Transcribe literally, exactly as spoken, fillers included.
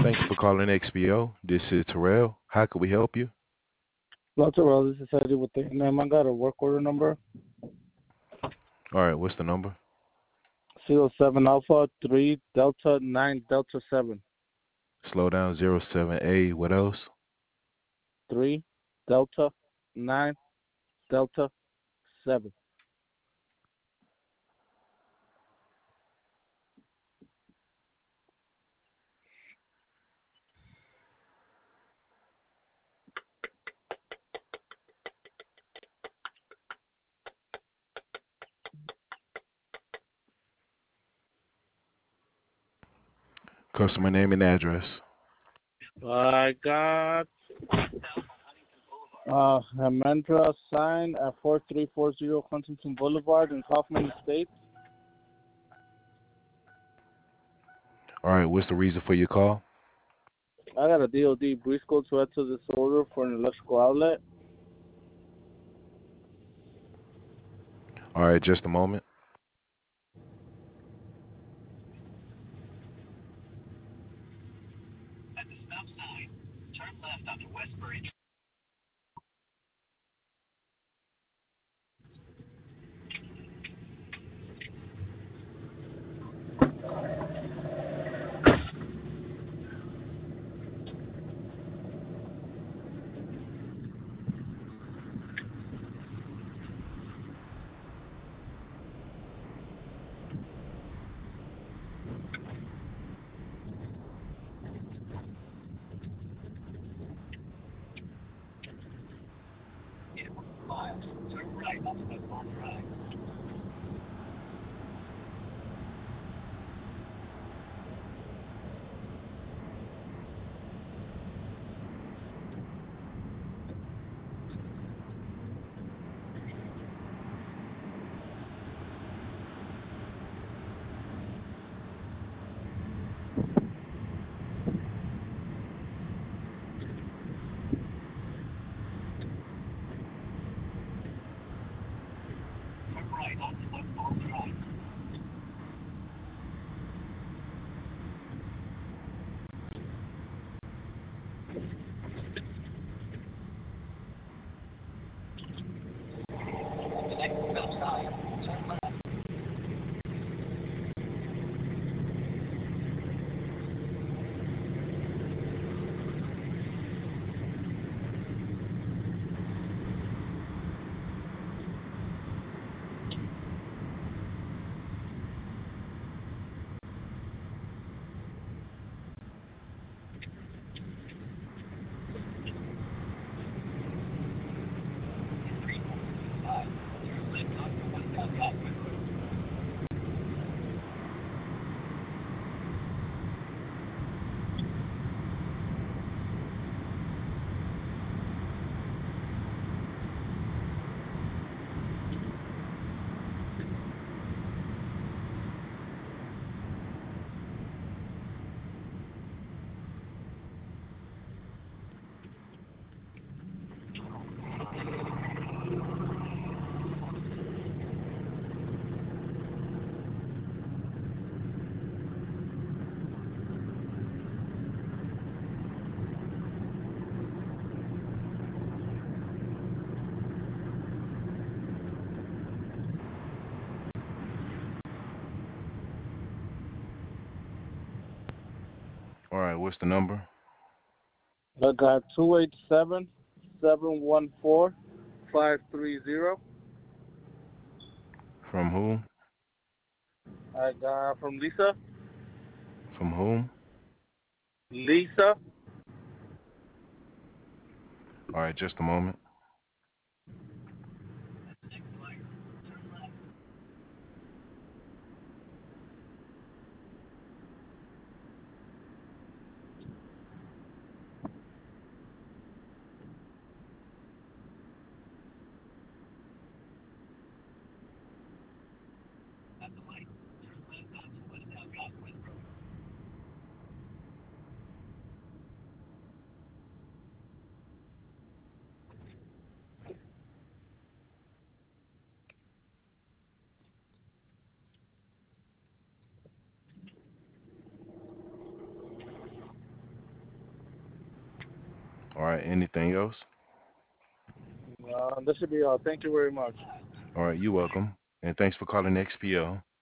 Thank you for calling X P O. This is Terrell. How can we help you? Doctor Well, this is Eddie with the name. I got a work order number All right, what's the number? zero seven Alpha three Delta nine Delta seven Slow down zero seven A. What else? three Delta nine Delta seven. Customer name and address. I got uh Hemendra sign at four three four zero Huntington Boulevard in Kaufman Estates. All right, what's the reason for your call? I got a D O D Briscoe to enter this order for an electrical outlet. All right, just a moment. All right, what's the number? I got two eight seven seven one four five three zero. From whom? I got from Lisa. From whom? Lisa. All right, just a moment. right. Anything else? Uh, this should be all. Thank you very much. All right. You're welcome. And thanks for calling X P O.